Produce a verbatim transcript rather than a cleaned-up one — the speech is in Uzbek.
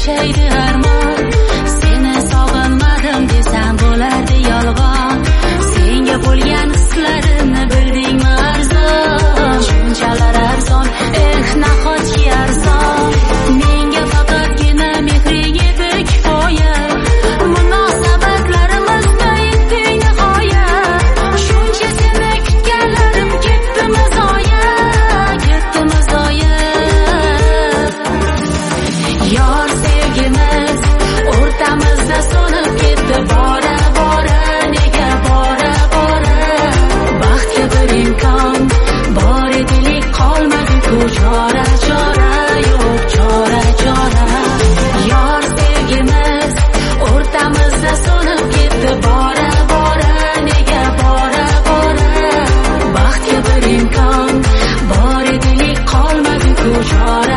yashaydi armon. Seni sog'inmadim desam bo'lardi yolg'on. Senga bo'lgan hislarimni bildingmi arzon? Shunchalar arzon, eh nahotki arzon. Menga faqatgina mehring edi kifoya. Munosabatlarimizda yetdik nihoya. Shuncha seni kutganlarim ketdimi zoya, ketdimi zoya. Yor sevgimiz o'rtamizda so'nib ketdi bora bora, nega bora bora. Baxtga bir imkon bor edilik qolmadi-ku chora chora, yo'q chora chora. Yor sevgimiz o'rtamizda so'nib ketdi bora bora, nega bora bora. Baxtga bir imkon bor edilik qolmadi-ku chora